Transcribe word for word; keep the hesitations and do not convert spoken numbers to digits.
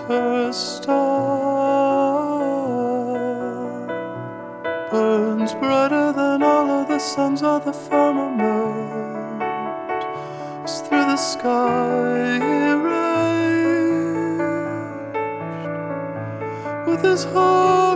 her a star, burns brighter than all of the suns of the firmament, as through the sky he raged with his heart